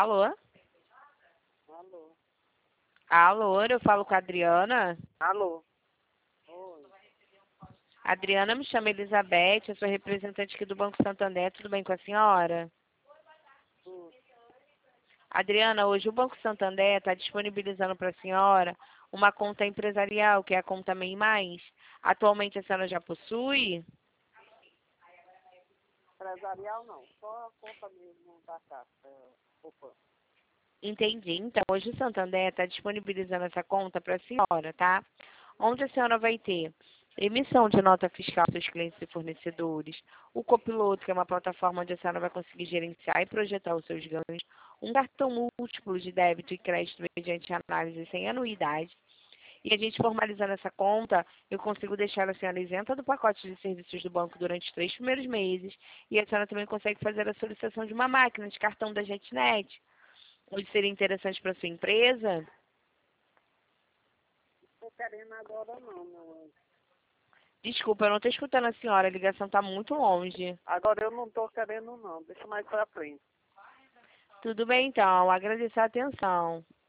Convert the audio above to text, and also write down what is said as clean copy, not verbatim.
Alô? Alô? Alô, eu falo com a Adriana. Alô? Oi. Adriana, me chama Elizabeth, eu sou representante aqui do Banco Santander, tudo bem com a senhora? Tudo. Adriana, hoje o Banco Santander está disponibilizando para a senhora uma conta empresarial, que é a conta MEI Mais. Atualmente a senhora já possui? Empresarial não, só a conta mesmo da Caixa. Opa. Entendi. Então, hoje o Santander está disponibilizando essa conta para a senhora, tá? Onde a senhora vai ter emissão de nota fiscal para seus clientes e fornecedores, o Copiloto, que é uma plataforma onde a senhora vai conseguir gerenciar e projetar os seus ganhos, um cartão múltiplo de débito e crédito mediante análise sem anuidade. E a gente formalizando essa conta, eu consigo deixar a senhora isenta do pacote de serviços do banco durante os 3 primeiros meses. E a senhora também consegue fazer a solicitação de uma máquina de cartão da JetNet. Hoje seria interessante para sua empresa? Não estou querendo agora não, meu anjo. Desculpa, eu não estou escutando a senhora, a ligação está muito longe. Agora eu não estou querendo não, deixa mais pra frente. Tudo bem então, agradeço a atenção.